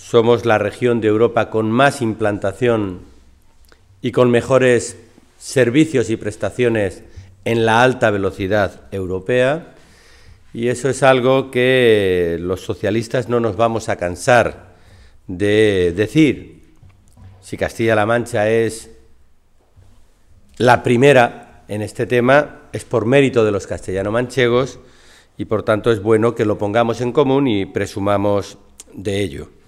somos la región de Europa con más implantación y con mejores servicios y prestaciones en la alta velocidad europea, y eso es algo que los socialistas no nos vamos a cansar de decir. Si Castilla-La Mancha es la primera en este tema, es por mérito de los castellano-manchegos, y por tanto es bueno que lo pongamos en común y presumamos de ello.